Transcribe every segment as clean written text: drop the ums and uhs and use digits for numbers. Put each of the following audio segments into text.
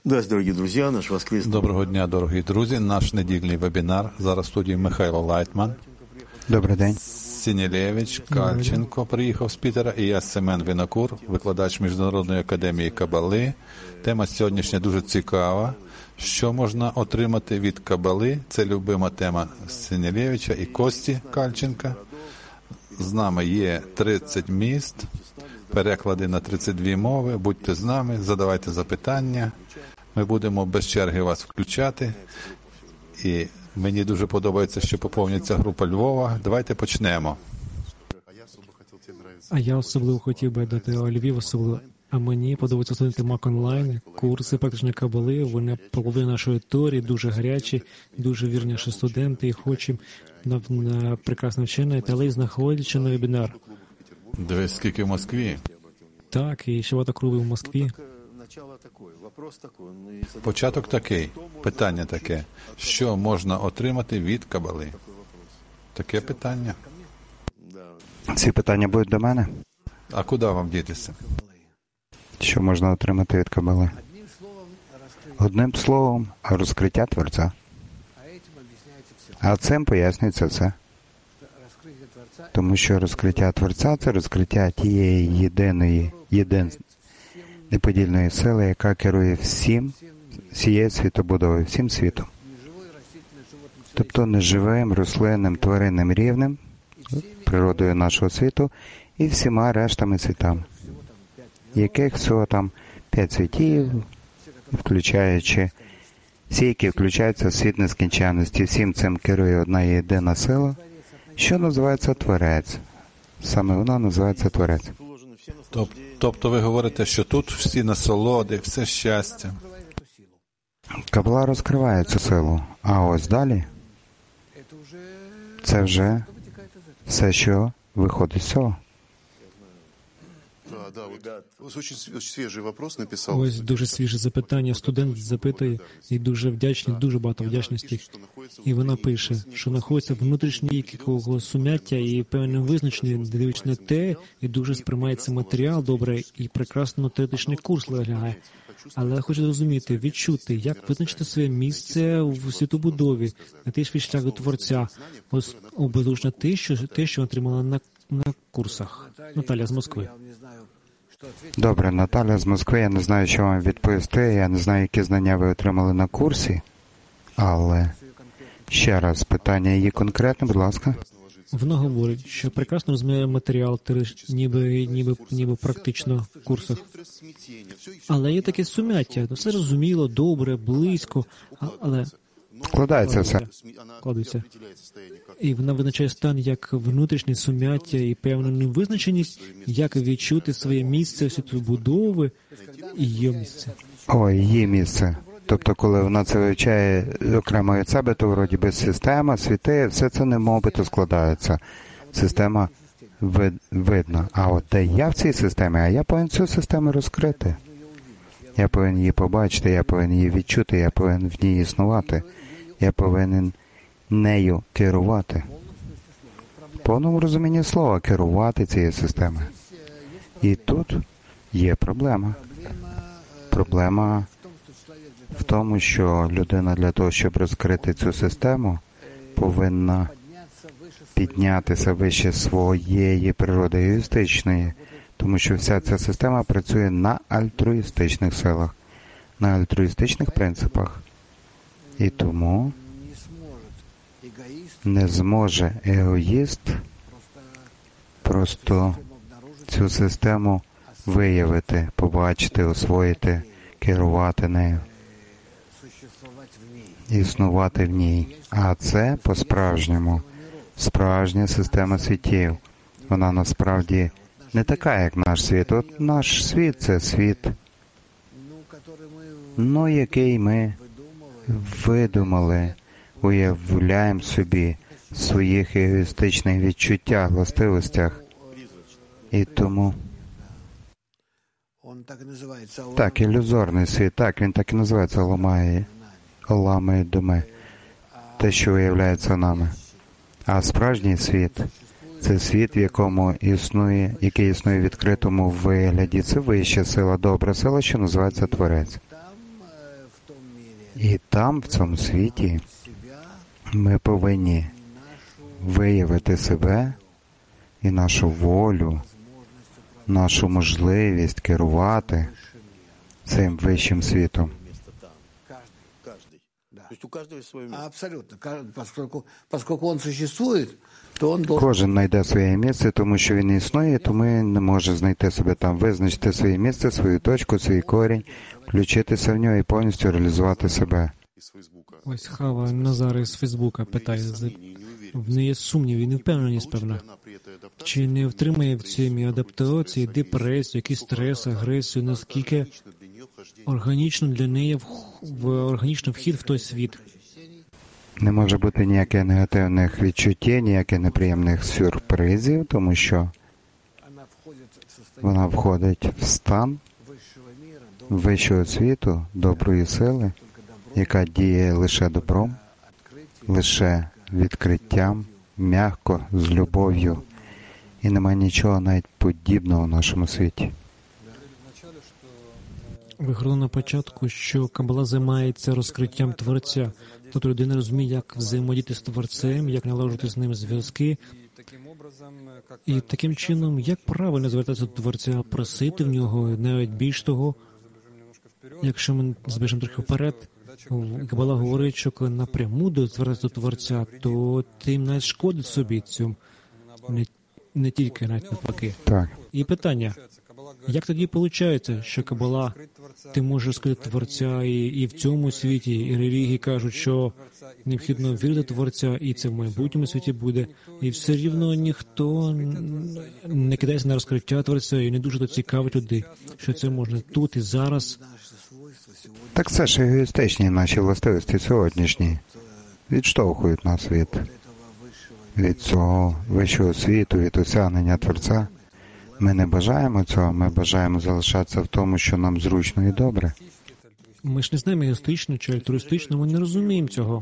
Доброго дня, дорогі друзі. Наш недільний вебінар. Зараз в студії Михайло Лайтман. Добрий день. Сінілєвич, Кальченко приїхав з Пітера, і я Семен Винокур, викладач Міжнародної академії Кабали. Тема сьогоднішня дуже цікава. Що можна отримати від Кабали? Це любима тема Сінілєвича і Кості Кальченка. З нами є 30 міст, переклади на 32 мови. Будьте з нами, задавайте запитання. Ми будемо без черги вас включати. І мені дуже подобається, що поповнюється група Львова. Давайте почнемо. А я особливо хотів би дати Львів особливо. А мені подобається студенти Мак онлайн, курси практичної кабали. Вони половина нашої теорії, дуже гарячі, дуже вірні наші студенти і хочемо на прекрасне вчення, але й знаходячи на вебінар. Дивись, скільки в Москві. Так, і ще багато кругів в Москві. Початок такий, питання таке. Що можна отримати від Кабали? Таке питання. Ці питання будуть до мене? А куди вам дітися? Що можна отримати від Кабали? Одним словом, розкриття Творця. А цим пояснюється все. Тому що розкриття Творця – це розкриття тієї єдиної, неподільної сили, яка керує всією світобудовою, всім світом. Тобто неживим, рослинним, тваринним рівнем, природою нашого світу і всіма рештами світами, яких всього там 5 світів, включаючи всі, які включаються в світ нескінченності. Всім цим керує одна єдина сила, що називається Творець. Саме вона називається Творець. Тобто ви говорите, що тут всі насолоди, все щастя. Кабала розкриває цю силу, а ось далі це вже все, що виходить з цього. Ось дуже свіже запитання. Студент запитує, і дуже вдячний, дуже багато вдячності. І вона пише, що знаходиться внутрішній якого сум'яття і певне визначення, дивлячись на те, і дуже сприймається матеріал добре, і прекрасно теоретичний курс лягає. Але хочу зрозуміти, відчути, як визначити своє місце в світобудові, на той свій шлях до Творця. Ось обезлучно те, що отримала на курсах. Наталя з Москви. Добре, Наталя з Москви, я не знаю, що вам відповісти, я не знаю, які знання ви отримали на курсі, але ще раз, питання її конкретне, будь ласка. Вона говорить, що прекрасно розуміє матеріал, ніби практично в курсах. Але є таке сум'яття, все розуміло, добре, близько, але Складається все. Складається. І вона визначає стан як внутрішнє сум'яття і певну невизначеність, як відчути своє місце світобудови і її місце. Її місце. Тобто, коли вона це вивчає окремо від себе, то вроді би система, світи, все це немовбито складається. Система видно. А от де я в цій системі, а я повинен цю систему розкрити. Я повинен її побачити, я повинен її відчути, я повинен в ній існувати. Я повинен нею керувати. В повному розумінні слова керувати цією системою. І тут є проблема. Проблема в тому, що людина для того, щоб розкрити цю систему, повинна піднятися вище своєї природи егоїстичної, тому що вся ця система працює на альтруїстичних силах, на альтруїстичних принципах. І тому не зможе егоїст просто цю систему виявити, побачити, освоїти, керувати нею, існувати в ній. А це по-справжньому справжня система світів. Вона насправді не така, як наш світ. От наш світ – це світ, який ми видумали, уявляємо собі в своїх егоїстичних відчуттях, властивостях. І тому так, ілюзорний світ, так, він так і називається Лама і Думе, те, що виявляється нами. А справжній світ – це світ, в якому який існує в відкритому вигляді. Це вища сила, добра сила, що називається Творець. І там, в цьому світі, ми повинні виявити себе і нашу волю, нашу можливість керувати цим вищим світом. Абсолютно. Поскольку он существует, то он должен... Кожен знайде своє місце, тому що він існує, тому він не може знайти себе там, визначити своє місце, свою точку, свій корінь, включитися в нього і повністю реалізувати себе. Ось Хава Назар із Фейсбука питає, в неї є сумнів і невпевненість певна. Чи не втримає в цій адаптації, депресію, якийсь стрес, агресію, наскільки органічно для неї органічно вхід в той світ? Не може бути ніяких негативних відчуттів, ніяких неприємних сюрпризів, тому що вона входить в стан вищого світу, доброї сили, яка діє лише добром, лише відкриттям, м'яко, з любов'ю. І немає нічого навіть подібного в нашому світі. Ви говорили на початку, що Кабала займається розкриттям Творця. Тобто людина розуміє, як взаємодіяти з Творцем, як налагодити з ним зв'язки. І таким чином, як правильно звертатися до Творця, просити в нього, навіть більш того, якщо ми збіжимо трохи вперед, Кабала говорить, що коли напряму звертатися до Творця, то тим навіть шкодить собі цьому, не тільки навіть навпаки. Так. І питання, як тоді виходить, що Кабала, ти можеш розкрити Творця і в цьому світі, і релігії кажуть, що необхідно вірити в Творця, і це в майбутньому світі буде, і все рівно ніхто не кидається на розкриття Творця, і не дуже то цікавить людей, що це можна тут і зараз. Так це ж егоїстичні наші властивості сьогоднішні. Відштовхують нас від цього вищого світу, від осягнення Творця. Ми не бажаємо цього, ми бажаємо залишатися в тому, що нам зручно і добре. Ми ж не знаємо, егоїстично чи альтруїстично, ми не розуміємо цього.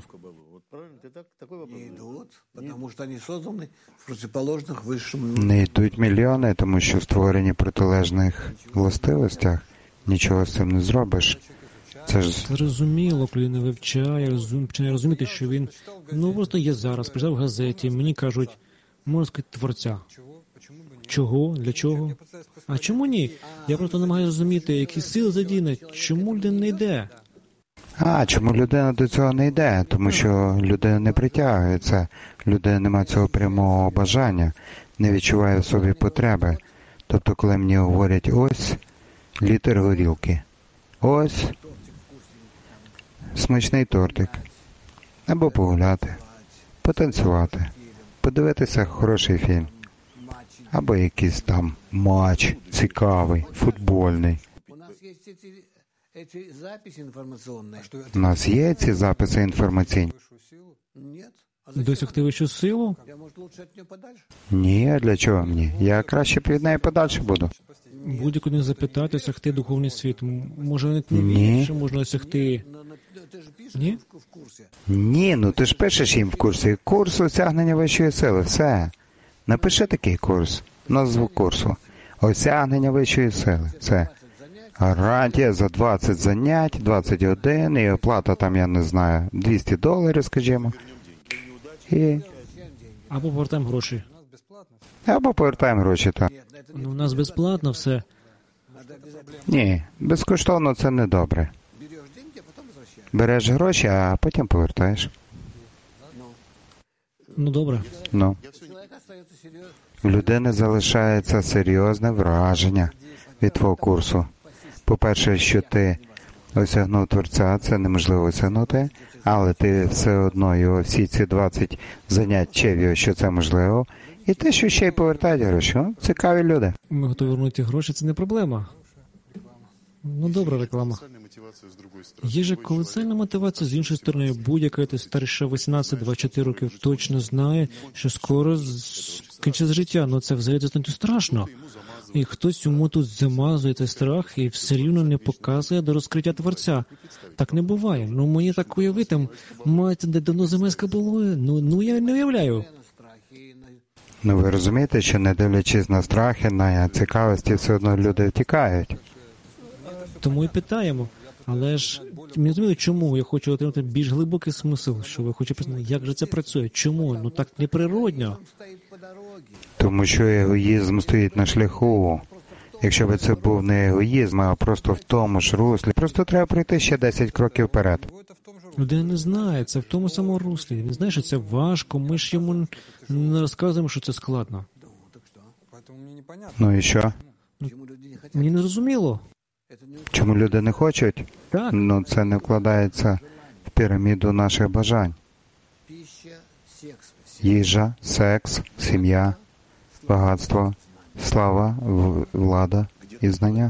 Не йдуть мільйони, тому що створені в протилежних властивостях. Нічого з цим не зробиш. Це ж Зрозуміло, коли людина вивчає, починає розуміти, що він, просто є зараз, прочитав в газеті, мені кажуть, можна сказати, Творця. Чого? Для чого? А чому ні? Я просто намагаюся зрозуміти, які сили задіяні, чому людина не йде? Чому людина до цього не йде? Тому що людина не притягує це, людина не має цього прямого бажання, не відчуває в собі потреби. Тобто, коли мені говорять, ось літр горілки, ось смачний тортик, або погуляти, потанцювати, подивитися хороший фільм, або якийсь там матч цікавий, футбольний. У нас є ці записи інформаційні? Досягти вищу силу? Ні, а для чого мені? Я краще від неї подальше буду. Будь-яку не запитати, досягти духовний світ. Може, навіть не вірити, що можна досягти. Ні? Ні, ти ж пишеш їм в курсі. Курс осягнення вищої сили, все. Напиши такий курс, назву курсу. Осягнення вищої сили, все. Гарантія за 20 занять, 21, і оплата там, я не знаю, $200, скажімо. Або повертаємо гроші. Або повертаємо гроші, так. У нас безплатно все. Ні, безкоштовно це не добре. Береш гроші, а потім повертаєш. Добре. В людини залишається серйозне враження від твого курсу. По-перше, що ти осягнув Творця, це неможливо осягнути, але ти все одно його всі ці 20 занять вчив його, що це можливо, і те, що ще й повертають гроші. Цікаві люди. Ми готові вернути гроші, це не проблема. Добра реклама. Є же колосальна мотивація з іншої сторони. Будь-яка старша 18-24 років точно знає, що скоро скінчиться життя. Це взагалі достатньо страшно. І хтось йому тут замазує цей страх і все рівно не показує до розкриття Творця. Так не буває. Мені так уявити, мається де давно займається Кабалою. Я не уявляю. Ви розумієте, що не дивлячись на страхи, на цікавості, все одно люди втікають. Тому і питаємо. Але ж не розумію, чому я хочу отримати більш глибокий смисл, що ви хочете пізнати, як же це працює, чому, ну так неприродньо. Тому що егоїзм стоїть на шляху. Якщо б це був не егоїзм, а просто в тому ж руслі, просто треба пройти ще 10 кроків вперед. Людина не знає, це в тому самому руслі. Він знає, що це важко, ми ж йому не розказуємо, що це складно. Ну і що? Мені не зрозуміло. Чому люди не хочуть? Так. Ну, це не вкладається в піраміду наших бажань. Їжа, секс, сім'я, багатство, слава, влада і знання.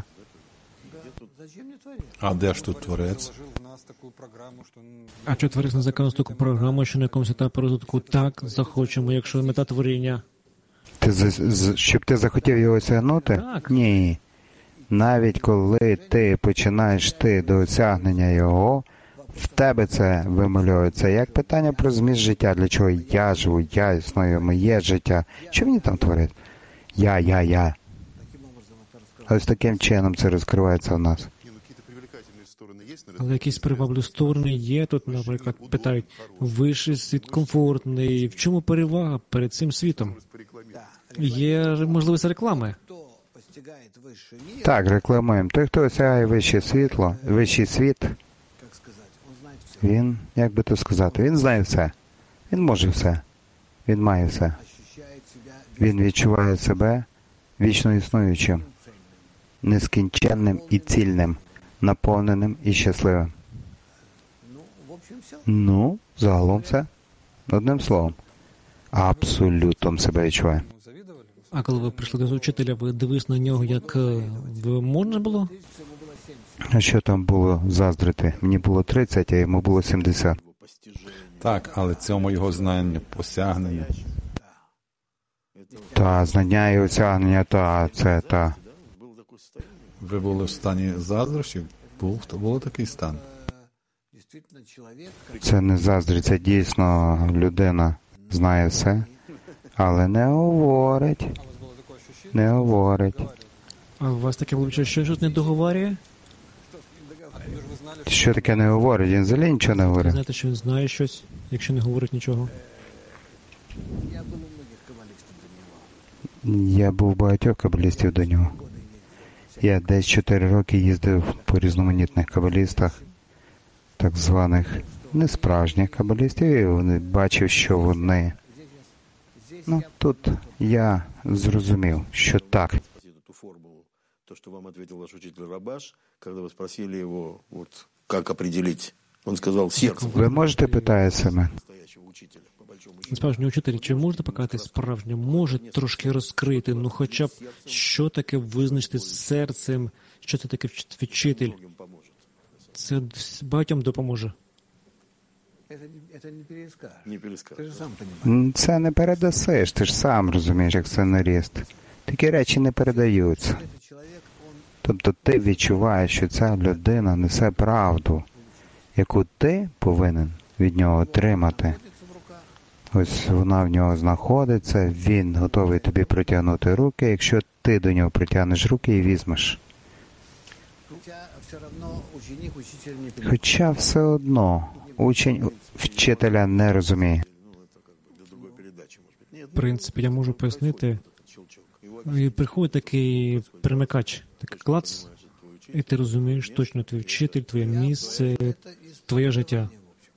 А де ж тут Творець? А що Творець не законив таку програму, що на якомусь етапі розвитку так захочемо, якщо мета творіння? Щоб ти захотів його осягнути? Так. Ні. Навіть коли ти починаєш йти до осягнення його, в тебе це вимальовується. Як питання про зміст життя, для чого я живу, я існую, моє життя. Що мені там творить? Я. Ось таким чином це розкривається в нас. Але якісь привабливі сторони є. Тут, наприклад, питають, вищий світ комфортний. В чому перевага перед цим світом? Є можливість реклами. Так, рекламуємо. Той, хто осягає вище світло, вищий світ, він, як би то сказати, він знає все. Він може все. Він має все. Він відчуває себе вічно існуючим, нескінченним і цільним, наповненим і щасливим. Ну, загалом все. Одним словом. Абсолютом себе відчуває. А коли ви прийшли до вчителя, ви дивились на нього, як можна було? А що там було заздрити? Мені було 30, а йому було 70. Так, але цьому його знання, посягнення. Та, знання і осягнення, та. Ви були в стані заздрощів? Був такий стан? Це не заздрість, це дійсно людина знає все, але не говорить. А у вас таке було, що щось не договорює? Що таке не говорить? Він взагалі нічого не Ви говорить. знаєте, що він знає щось, якщо не говорить нічого? Я був у багатьох кабалістів до нього. Я десь 4 роки їздив по різноманітних кабалістах, так званих несправжніх кабалістів, і бачив, що вони... Ну, тут я зрозумів, що так. То, что вам ответил ваш учитель Рабаш, когда вы спросили его, вот, как определить, он сказал сердце. Ви можете, питає себе, Справжній учитель, чи можете показати справжнє? Може трошки розкрити, ну хоча б, що таке визначити серцем, що це таке вчитель? Це багатьом допоможе. Не перескажешь. це не передасиш, ти ж сам розумієш, як сценарист. Такі речі не передаються. Тобто ти відчуваєш, що ця людина несе правду, яку ти повинен від нього отримати. Ось вона в нього знаходиться, він готовий тобі протягнути руки, якщо ти до нього притягнеш руки і візьмеш. Хоча все одно учень вчителя не розуміє. В принципі, я можу пояснити. І приходить такий примикач, такий клац, і ти розумієш точно твій вчитель, твоє місце, твоє життя.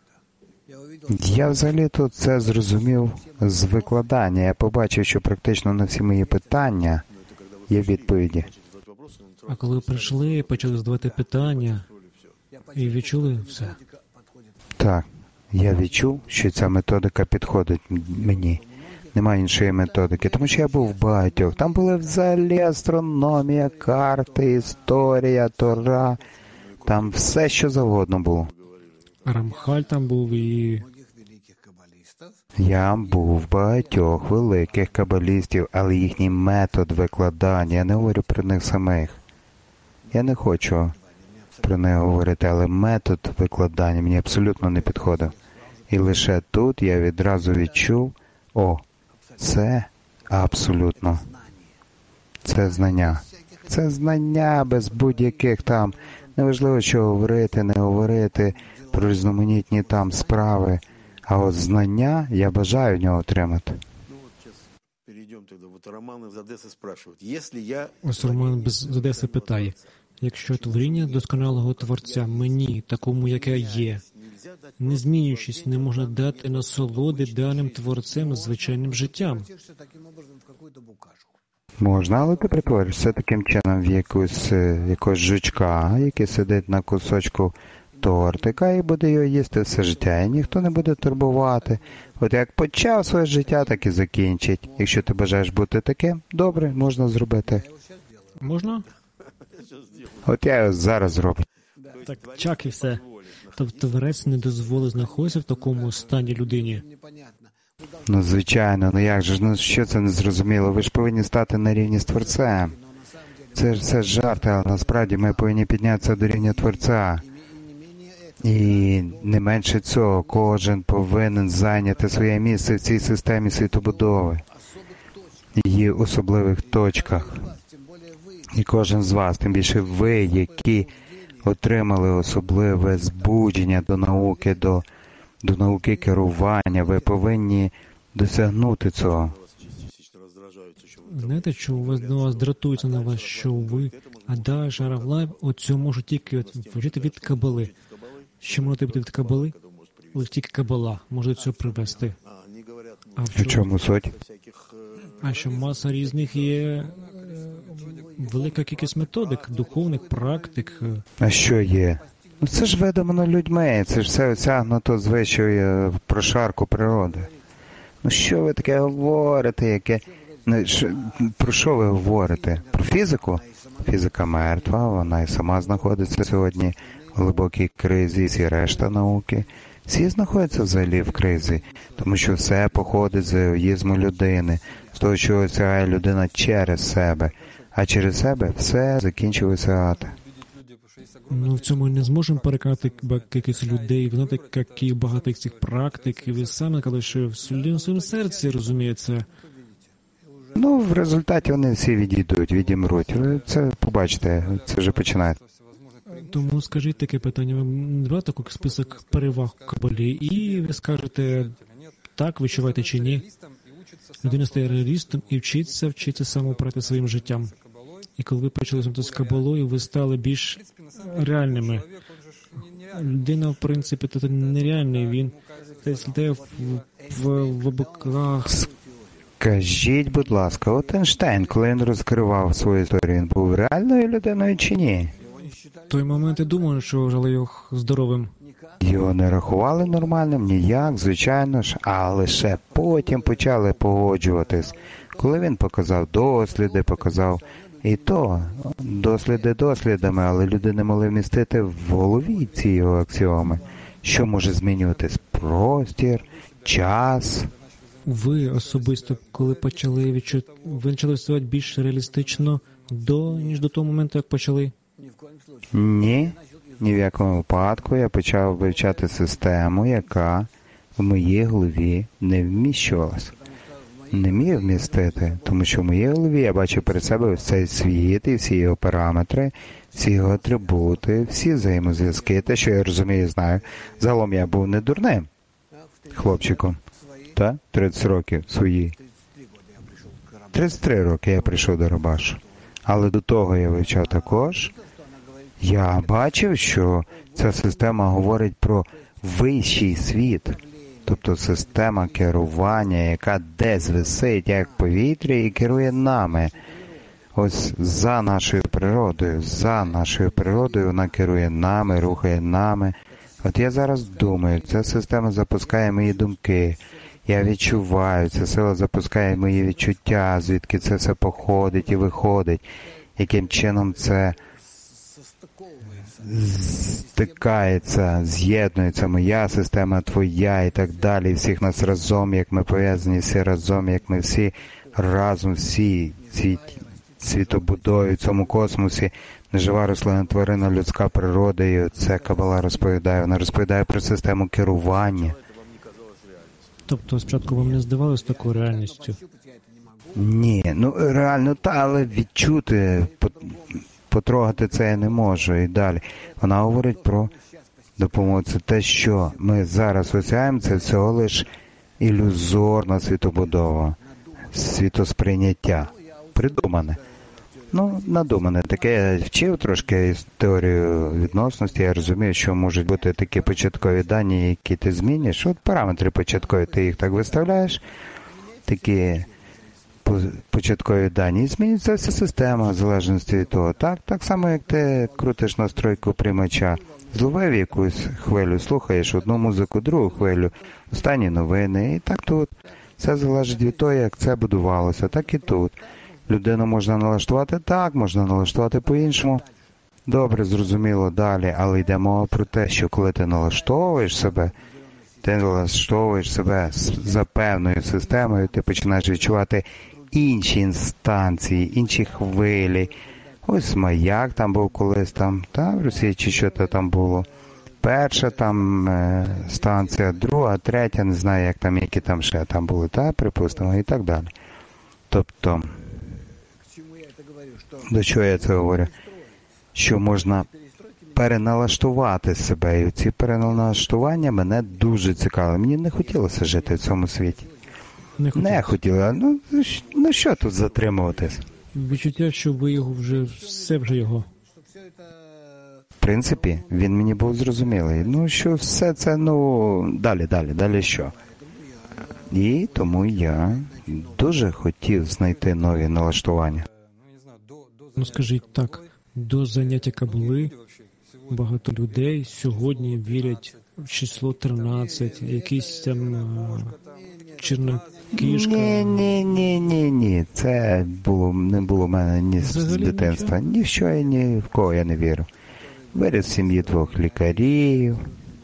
Я взагалі-то це зрозумів з викладання. Я побачив, що практично на всі мої питання є відповіді. А коли ви прийшли, почали задавати питання, і відчули все. Так, я відчув, що ця методика підходить мені. Немає іншої методики, тому що я був в багатьох. Там були взагалі астрономія, карти, історія, Тора. Там все, що завгодно було. Рамхаль там був і... Я був в багатьох великих кабалістів, але їхній метод викладання, я не говорю про них самих. Я не хочу про них говорити, але метод викладання мені абсолютно не підходив. І лише тут я відразу відчув, це абсолютно. Це знання. Це знання без будь-яких там Неважливо, що говорити, не говорити про різноманітні там справи, а от знання я бажаю в нього отримати. Ось Роман з Одеси питає, якщо творіння досконалого Творця мені, такому, яке є, не змінюючись, не можна дати насолоди даним Творцем звичайним життям. Можна, але ти притворишся таким чином в якогось жучка, який сидить на кусочку тортика і буде його їсти все життя, і ніхто не буде турбувати. От як почав своє життя, так і закінчить. Якщо ти бажаєш бути таким, добре, можна зробити. Можна? От я його зараз зроблю. Так, чак і все. Тобто Творець не дозволить знаходитися в такому стані людині. Ну, звичайно, як же, що це незрозуміло? Ви ж повинні стати на рівні з Творцем. Це ж все жарти, але насправді ми повинні піднятися до рівня Творця. І не менше цього, кожен повинен зайняти своє місце в цій системі світобудови, її особливих точках. І кожен з вас, тим більше ви, які отримали особливе збудження до науки керування, ви повинні досягнути цього. Знаєте, що у вас дратується на вас, що ви, Ада, Шаравлайв, оцю можуть тільки вчити від Кабали. Що можете бути від Кабали? Лише тільки Кабала може цього привести. А в чому суть? А що маса різних є, велика кількість методик, духовних практик. А що є? Ну це ж видумано людьми, це ж все осягнуто з вищої прошарку природи. Ну що ви таке говорите, яке... Про що ви говорите? Про фізику? Фізика мертва, вона і сама знаходиться сьогодні в глибокій кризі, всі решта науки. Всі знаходяться взагалі в кризі, тому що все походить з егоїзму людини, з того, що осягає людина через себе, а через себе все закінчилося ад. Ну, в цьому не зможемо переконати якихось людей, знаєте, які багато цих практик, і ви самі казали, що в своєму серці розуміється. Ну, в результаті вони всі відімруть. Ви це побачите, це вже починається. Тому скажіть таке питання, ви брати такий список переваг в Кабалі, і ви скажете, так, відчуваєте чи ні. Людина стає реалістом і вчиться самоуправляти своїм життям. І коли ви почали з Кабалою, ви стали більш реальними. Людина, в принципі, це нереальний, він слідає в боках. Скажіть, будь ласка, от Ейнштейн, коли він розкривав свою історію, він був реальною людиною чи ні? В той момент я думав, що вважали його здоровим. Його не рахували нормальним, ніяк, звичайно ж, а лише потім почали погоджуватись. Коли він показав досліди, і то досліди дослідами, але люди не могли вмістити в голові ці його аксіоми. Що може змінюватись? Простір, час. Ви особисто, коли почали відчувати більш реалістично ніж до того моменту, як почали? Ні в якому випадку я почав вивчати систему, яка в моїй голові не вміщувалась. Не міг вмістити, тому що в моїй голові я бачив перед себе цей світ і всі його параметри, всі його атрибути, всі взаємозв'язки, те, що я розумію і знаю. Загалом я був не дурним хлопчиком. 30 років свої. 33 роки я прийшов до Рабашу. Але до того я вивчав також. Я бачив, що ця система говорить про вищий світ. Тобто система керування, яка десь висить, як повітря, і керує нами. Ось за нашою природою вона керує нами, рухає нами. От я зараз думаю, ця система запускає мої думки. Я відчуваю, ця сила запускає мої відчуття, звідки це все походить і виходить, яким чином це стикається, з'єднується моя система, твоя і так далі. Всіх нас разом, як ми пов'язані, всі разом, як ми всі разом, всі світобудові в цьому космосі, нежива рослина, тварина, людська природа, і це Кабала розповідає. Вона розповідає про систему керування. Тобто спочатку вам не здавалось такою реальністю? Ні, реально, але відчути потрогати це я не можу і далі. Вона говорить про допомогу. Це те, що ми зараз осяємо, це всього лиш ілюзорна світобудова, світосприйняття. Придумане. Надумане. Таке я вчив трошки теорію відносності, я розумію, що можуть бути такі початкові дані, які ти змінюєш. От параметри початкові, ти їх так виставляєш, такі початкові дані, і змінюється вся система в залежності від того. Так само, як ти крутиш настройку приймача. Зловив якусь хвилю, слухаєш одну музику, другу хвилю, останні новини, і так тут. Все залежить від того, як це будувалося, так і тут. Людину можна налаштувати так, можна налаштувати по-іншому. Добре, зрозуміло, далі, але йде мова про те, що коли ти налаштовуєш себе за певною системою, ти починаєш відчувати інші інстанції, інші хвилі. Ось маяк там був колись там, в Росії чи що то там було. Перша там станція, друга, третя, не знаю, які там ще там були, припустимо, і так далі. Тобто, до чого я це говорю? Що можна переналаштувати себе, і ці переналаштування мене дуже цікавили. Мені не хотілося жити в цьому світі. Не хотілося. Що тут затримуватись? Відчуття, що ви його все вже його. В принципі, він мені був зрозумілий. Що все це, далі що? І тому я дуже хотів знайти нові налаштування. Скажіть так, до заняття Кабали багато людей сьогодні вірять в число 13, якийсь там чорна кішка. Ні. Це не було в мене ні з дитинства. Ні в що і ні в кого я не вірю. Виріс в сім'ї 2 лікарів.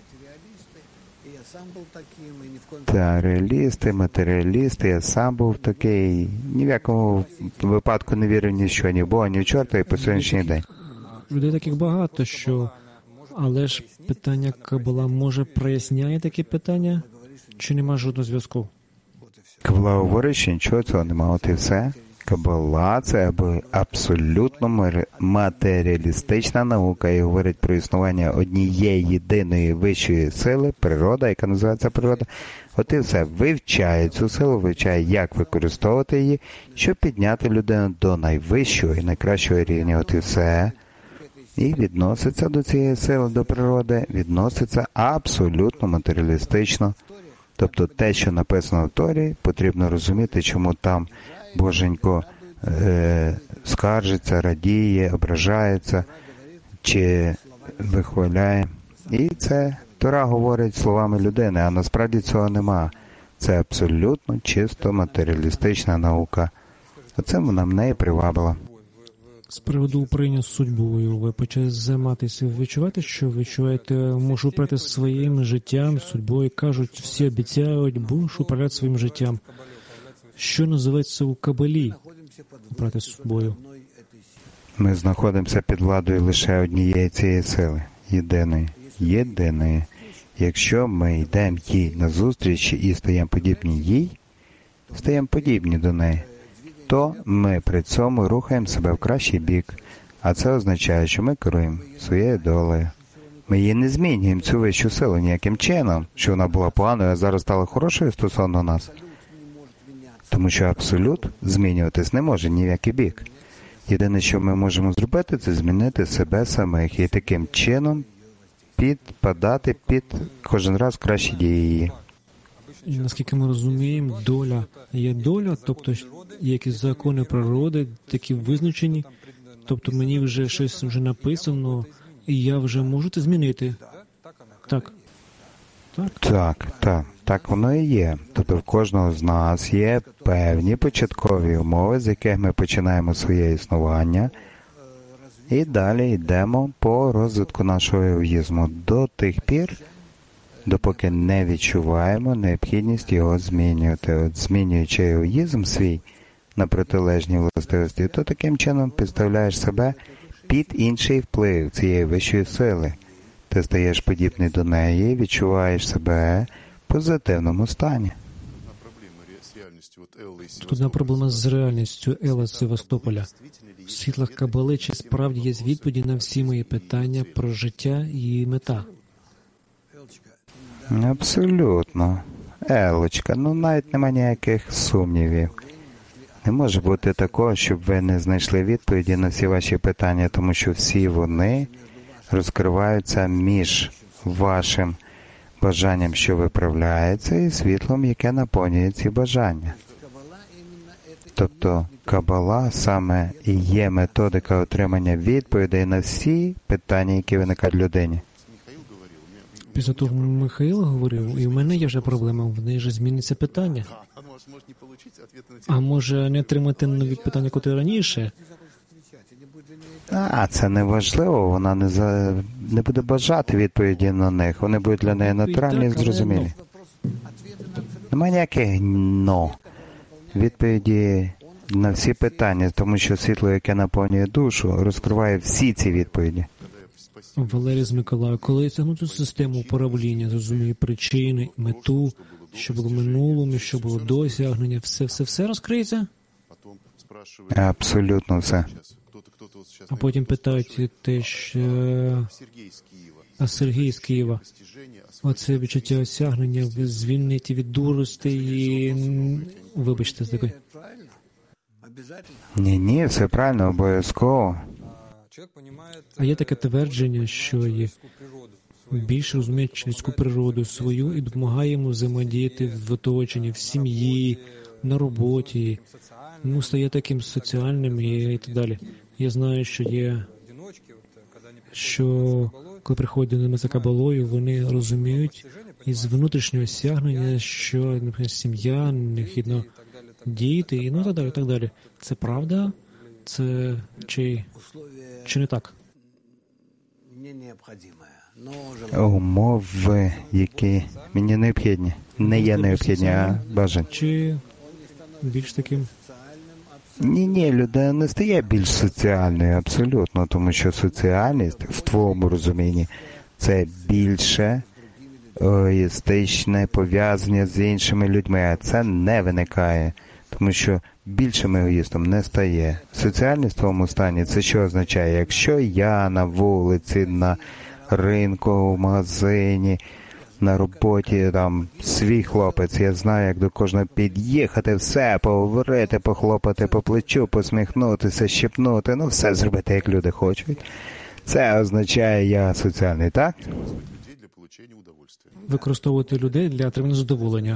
Реалісти, матеріалісти, я сам був такий. Ні в якому випадку не вірив ні в що, ні в Бога, ні в чорта, і по сьогоднішній день. Людей таких багато, що... Але ж питання Кабала, може, проясняє такі питання? Чи нема жодного зв'язку? Кабала говорить, що нічого цього нема, от і все. Кабала – це абсолютно матеріалістична наука і говорить про існування однієї єдиної вищої сили, природа, яка називається природа. От і все. Вивчає цю силу, вивчає, як використовувати її, щоб підняти людину до найвищого і найкращого рівня. От і все. І відноситься до цієї сили, до природи, відноситься абсолютно матеріалістично. Тобто те, що написано в Торі, потрібно розуміти, чому там Боженько скаржиться, радіє, ображається чи вихваляє. І це Тора говорить словами людини, а насправді цього нема. Це абсолютно чисто матеріалістична наука. Оце вона мене і привабила. З приводу управління судьбою, ви почали займатися, ви відчуваєте, що відчуваєте, можу управляти своїм життям, судьбою, кажуть, всі обіцяють, будеш управляти своїм життям. Що називається у Кабалі управляти судьбою? Ми знаходимося під владою лише однієї цієї сили, єдиної. Якщо ми йдемо їй назустріч і стаємо подібні їй, стаємо подібні до неї, то ми при цьому рухаємо себе в кращий бік. А це означає, що ми керуємо своєю долею. Ми її не змінюємо, цю вищу силу, ніяким чином, що вона була поганою, а зараз стала хорошою стосовно нас. Тому що абсолют змінюватись не може ні в який бік. Єдине, що ми можемо зробити, це змінити себе самих і таким чином підпадати під кожен раз кращі дії її. Наскільки ми розуміємо, доля є доля, тобто є якісь закони природи, такі визначені, тобто мені вже щось вже написано, і я вже можу це змінити. Так воно і є. Тобто в кожного з нас є певні початкові умови, з яких ми починаємо своє існування, і далі йдемо по розвитку нашого егоїзму до тих пір, допоки не відчуваємо необхідність його змінювати. От змінюючи егоїзм свій на протилежні властивості, то таким чином підставляєш себе під інший вплив цієї вищої сили. Ти стаєш подібний до неї і відчуваєш себе в позитивному стані. Тут одна проблема з реальністю Ела з Севастополя. В світлах Кабали чи справді є відповіді на всі мої питання про життя і мета? Абсолютно. Елочка, навіть нема ніяких сумнівів. Не може бути такого, щоб ви не знайшли відповіді на всі ваші питання, тому що всі вони розкриваються між вашим бажанням, що виправляється, і світлом, яке наповнює ці бажання. Тобто Кабала саме і є методика отримання відповідей на всі питання, які виникають людині. Після того Михаїл говорив, і в мене є вже проблема, в неї ж зміниться питання. А може не отримати нові питання, які раніше? Це не важливо, вона не буде бажати відповіді на них. Вони будуть для неї натуральні і зрозумілі. Немає ніяких «но». Відповіді на всі питання, тому що світло, яке наповнює душу, розкриває всі ці відповіді. Валерій з Миколаєва, коли тягнути систему управління, зрозуміє причини, мету, що було в минулому, що було до осягнення, все розкриється? Абсолютно все. А потім питають теж, а Сергій з Києва, оце відчуття осягнення, звільнити від дурості і, вибачте, такий. Ні, все правильно, обов'язково. А є таке твердження, що є більш розуміє людську природу свою і допомагає йому взаємодіяти в оточенні, в сім'ї, на роботі, стає таким соціальним і так далі. Я знаю, що коли приходять до ними за Кабалою, вони розуміють із внутрішнього осягнення, що, наприклад, сім'я, необхідно діяти, і так далі. Це правда? Це чи не так? Умови, які мені необхідні. Не є необхідні, а бажані. Чи більш таким? Ні, людина не стає більш соціальною, абсолютно, тому що соціальність, в твоєму розумінні, це більше егоїстичне пов'язання з іншими людьми, а це не виникає, тому що більшим егоїстом не стає. Соціальність в твоєму стані, це що означає? Якщо я на вулиці, на ринку, в магазині, на роботі, там, свій хлопець, я знаю, як до кожного під'їхати, все, поговорити, похлопати по плечу, посміхнутися, щепнути, все зробити, як люди хочуть. Це означає, я соціальний, так? Використовувати людей для отримання задоволення.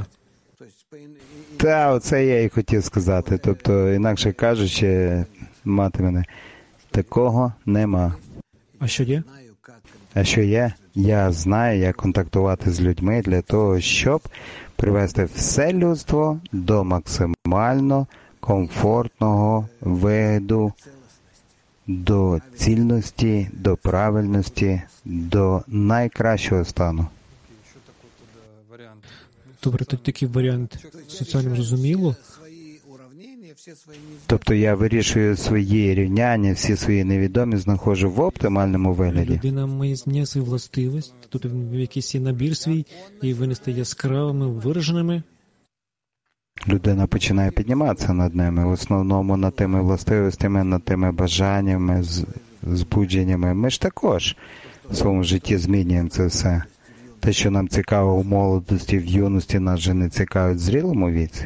Оце я і хотів сказати. Тобто, інакше кажучи, мати мене, такого нема. А що є? А що є? Я знаю, як контактувати з людьми для того, щоб привести все людство до максимально комфортного виду, до цільності, до правильності, до найкращого стану. Добре, тут такий варіант соціально зрозуміло. Тобто я вирішую свої рівняння, всі свої невідомі знаходжу в оптимальному вигляді. Людина має свою властивість, тут якийсь є набір свій, і вони стають яскравими, вираженими. Людина починає підніматися над ними, в основному над тими властивостями, над тими бажаннями, збудженнями. Ми ж також в своєму житті змінюємо це все. Те, що нам цікаво у молодості, в юності, нас вже не цікавить в зрілому віці.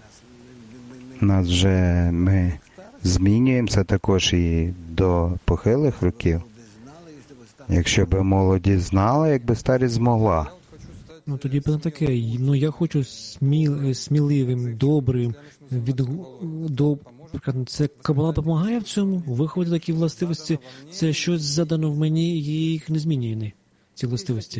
Ми змінюємося також і до похилих років. Якщо б молоді знала, якби старість змогла. Тоді б таке. Я хочу сміливим, добрим, це Кабала допомагає в цьому? Виходить такі властивості, це щось задано в мені, і їх не змінює, ці властивості.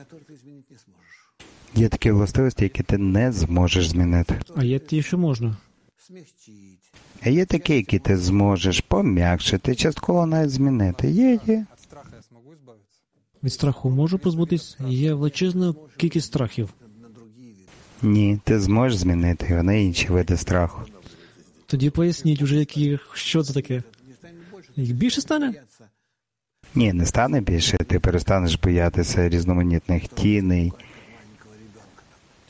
Є такі властивості, які ти не зможеш змінити. А є ті, що можна. А є такі, які ти зможеш пом'якшити, частково навіть змінити. Є. Від страху можу позбутись? Є величезна кількість страхів. Ні, ти зможеш змінити, вони інші види страху. Тоді поясніть уже, що це таке. Їх більше стане? Ні, не стане більше. Ти перестанеш боятися різноманітних тіней.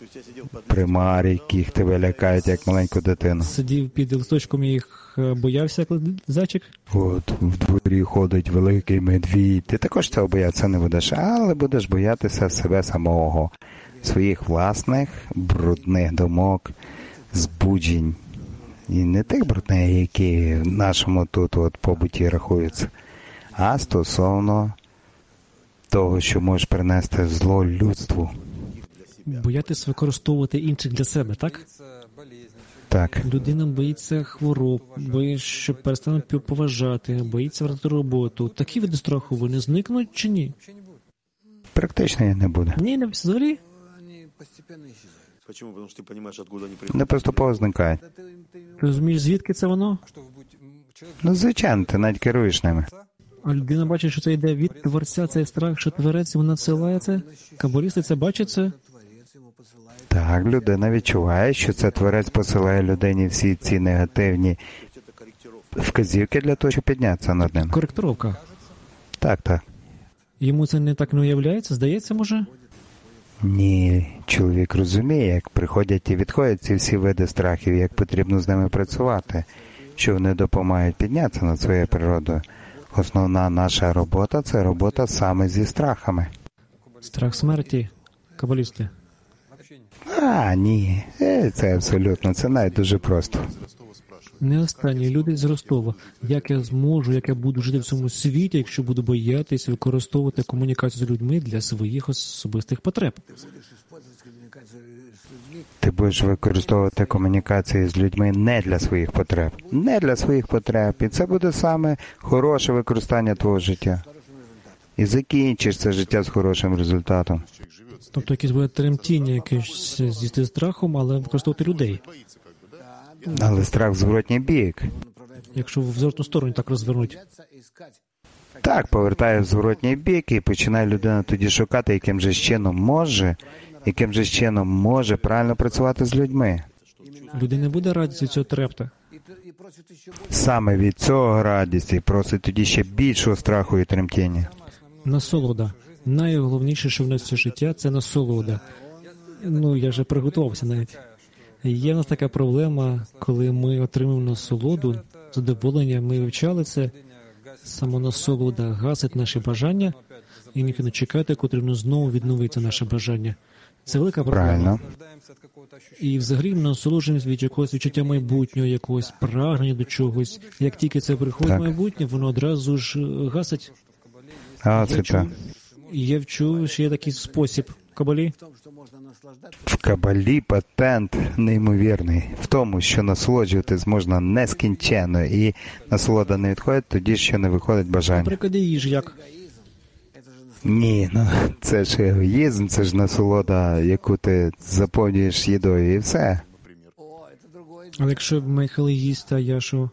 примар, яких тебе лякають, як маленьку дитину. Сидів під листочком і їх боявся, як зайчик. От в дворі ходить великий медвідь. Ти також цього боятися не будеш, але будеш боятися себе самого, своїх власних брудних думок, збуджень. І не тих брудних, які в нашому тут от побуті рахуються, а стосовно того, що можеш принести зло людству. Боятись використовувати інших для себе, так? Так. Людина боїться хвороб, боїться, що перестануть поважати, боїться втратити роботу. Такі види страху, вони зникнуть чи ні? Практично їх не буде. Ні, не взагалі. Почему? Потому что ты понимаешь, откуда они приходят. Вони поступово зникають. Розумієш, звідки це воно? Ну, звичайно, ти навіть керуєш ними. А людина бачить, що це йде від Творця, цей страх, що Творець йому надсилає це. Кабалісти це бачать це. Так, людина відчуває, що це Творець посилає людині всі ці негативні вказівки для того, щоб піднятися над ним. Коректировка. Так. Йому це не так не уявляється, здається, може? Ні, чоловік розуміє, як приходять і відходять ці всі види страхів, як потрібно з ними працювати, що вони допомагають піднятися над своєю природою. Основна наша робота – це робота саме зі страхами. Страх смерті. Кабалісти. Ні, це абсолютно, це навіть дуже просто. Не останні люди з Ростова. Як я зможу, як я буду жити в цьому світі, якщо буду боятись використовувати комунікацію з людьми для своїх особистих потреб? Ти будеш використовувати комунікації з людьми не для своїх потреб. Не для своїх потреб. І це буде саме хороше використання твого життя. І закінчиш це життя з хорошим результатом. Тобто якесь буде тремтіння, якесь з'їсти страхом, але використовувати людей. Але страх в зворотній бік. Якщо в зворотну сторону так розвернуть. Так, повертає в зворотній бік і починає людина тоді шукати, яким же чином може правильно працювати з людьми. Людина буде радість від цього трепта. Саме від цього радість і просить тоді ще більшого страху і тремтіння. Насолода. Найголовніше, що в нас все життя, це насолода. Я вже приготувався навіть. Є в нас така проблема, коли ми отримуємо насолоду, задоволення, ми вивчали це, самонасолода гасить наші бажання, і ніхто не чекати, потрібно знову відновити наше бажання. Це велика проблема. Правильно. І взагалі ми насолоджуємося від якогось відчуття майбутнього, якогось прагнення до чогось. Як тільки це приходить майбутнє, воно одразу ж гасить. Це так. Я вчу, що є такий спосіб в Кабалі. В Кабалі патент неймовірний. В тому, що насолоджуватись можна нескінченно, і насолода не відходить тоді, що не виходить бажання. Наприклад, їж як? Ні, це ж егоїзм, це ж насолода, яку ти заповнюєш їдою, і все. Але якщо Михайло їсть, а я що?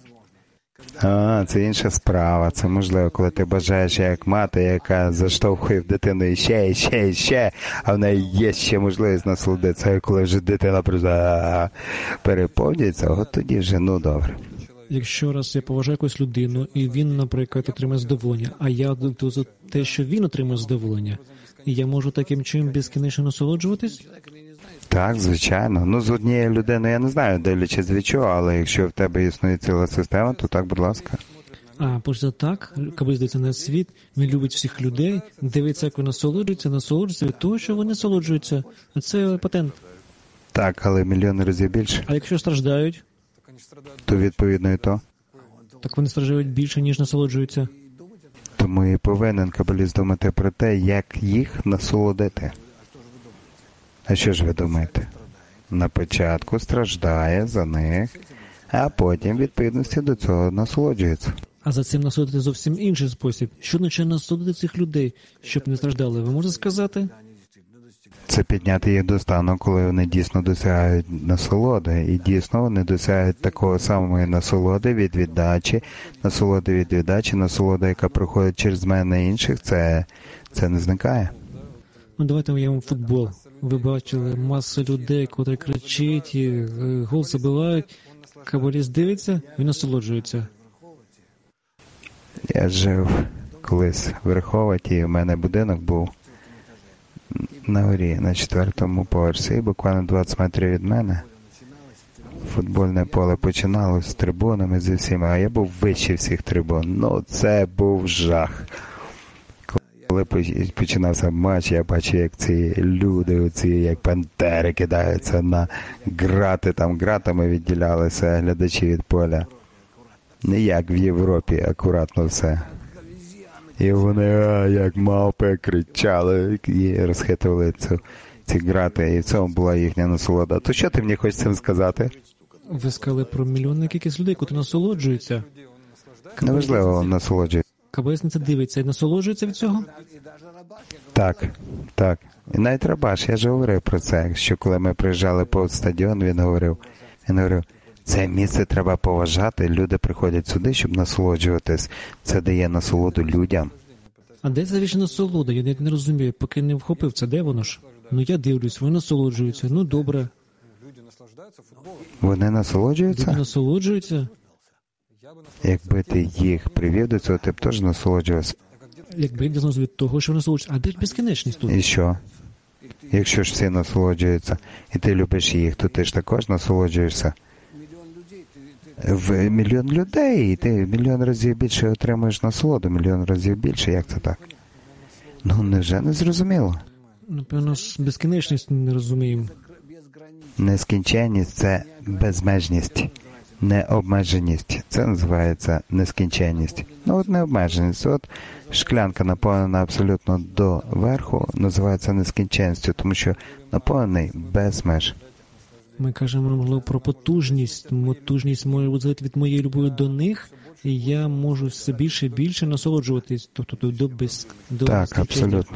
Це інша справа. Це можливо, коли ти бажаєш як мати, яка заштовхує в дитину і ще, а в неї є ще можливість насолодитися. А коли вже дитина просто переповнюється, от тоді вже, добре. Якщо раз я поважаю якусь людину, і він, наприклад, отримає задоволення, а я за те, що він отримає задоволення, і я можу таким чином безкінечно насолоджуватись? Так, звичайно. З однією людиною я не знаю, дивлячись від чого, але якщо в тебе існує ціла система, то так, будь ласка. Просто так, коли здається на світ, він любить всіх людей, дивиться, як вони насолоджуються від того, що вони насолоджуються. А це патент. Так, але мільйони разів більше. А якщо страждають? То відповідно і то. Так вони страждають більше, ніж насолоджуються. Тому і повинен кабаліст думати про те, як їх насолодити. А що ж ви думаєте? На початку страждає за них, а потім, в відповідності до цього, насолоджується. А за цим насолодити зовсім інший спосіб. Що означає насолодити цих людей, щоб не страждали? Ви можете сказати? Це підняти їх до стану, коли вони дійсно досягають насолоди. І дійсно вони досягають такого самої насолоди від віддачі, насолода, яка проходить через мене інших, це не зникає. Давайте уявимо футбол. Ви бачили масу людей, котрі кричать, і гол забивають. Кабаліст дивиться, він насолоджується. Я жив колись в Верховаті, і в мене будинок був на горі, на 4-му поверсі, буквально 20 метрів від мене. Футбольне поле починалося з трибунами, зі всіма, а я був вище всіх трибун. Ну, це був жах. Коли починався матч, я бачив, як ці люди, оці, як пантери кидаються на грати, там гратами відділялися глядачі від поля. Не як в Європі, акуратно все. І вони, як мавпи, кричали і розхитували ці грати, і в цьому була їхня насолода. То що ти мені хочеш цим сказати? Ви сказали про мільйонну кількість людей, котрі насолоджуються. Неважливо, насолоджуються. КБС на це дивиться і насолоджується від цього? Так. І навіть Рабаш, я ж говорив про це, що коли ми приїжджали по стадіон, він говорив, це місце треба поважати, люди приходять сюди, щоб насолоджуватись. Це дає насолоду людям. А де це вічна насолода? Я не розумію, поки не вхопив це, де воно ж? Ну я дивлюсь, вони насолоджуються, ну добре. Вони насолоджуються? Люди насолоджуються? Якби ти їх привів до цього, ти б теж насолоджувався. Якби я дізнався від того, що вони насолоджуються. А де ж безкінечність тут? І що? Якщо ж всі насолоджуються, і ти любиш їх, то ти ж також насолоджуєшся. В мільйон людей, і ти мільйон разів більше отримуєш насолоду, мільйон разів більше, як це так? Ну, невже не зрозуміло? Напевно, безкінечність не розуміємо. Нескінченність – це безмежність, необмеженість. Це називається нескінченність. Ну, от необмеженість. От шклянка наповнена абсолютно до верху, називається нескінченністю, тому що наповнений без меж. Ми кажемо, можливо, про потужність. Потужність може бути від моєї любові до них, і я можу все більше і більше насолоджуватись, тобто до так, абсолютно.